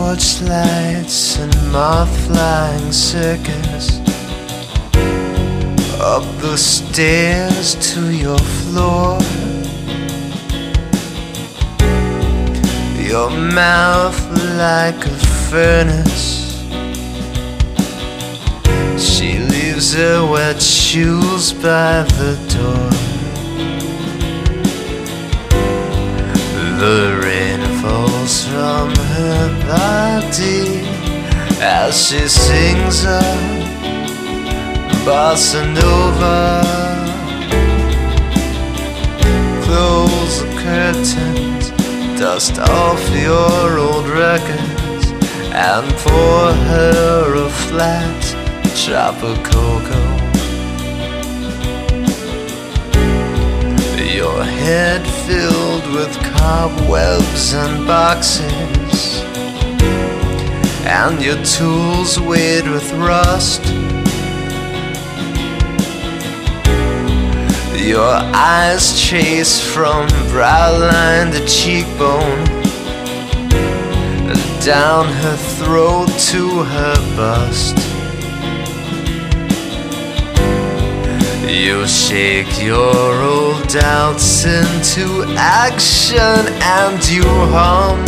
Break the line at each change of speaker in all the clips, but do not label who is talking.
torchlights and moth-flying circus, up the stairs to your floor. Your mouth like a furnace, she leaves her wet shoes by the door. The rain falls from her body as she sings a bossa nova. Close the curtains, dust off your old records, and pour her a flat drop of cocoa. Your head filled with cobwebs and boxes, and your tools weighed with rust. Your eyes chase from brow line to cheekbone, down her throat to her bust. You shake your old doubts into action, and you hum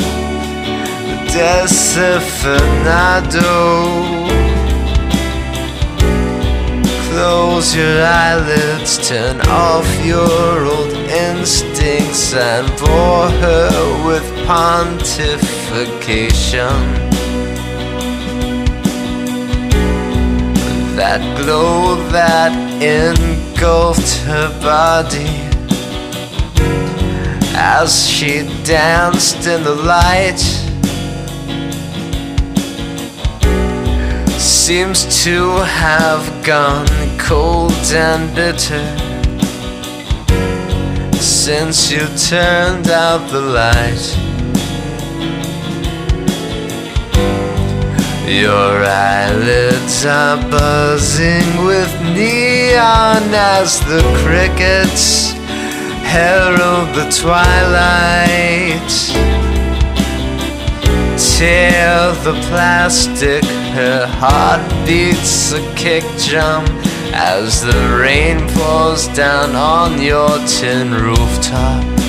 Desafinado. Close your eyelids, turn off your old instincts, and bore her with pontification. That glow that engulfed her body as she danced in the light seems to have gone cold and bitter since you turned out the light. Your eyelids are buzzing with neon as the crickets herald the twilight. Tear the plastic, her heart beats a kick drum as the rain pours down on your tin rooftop.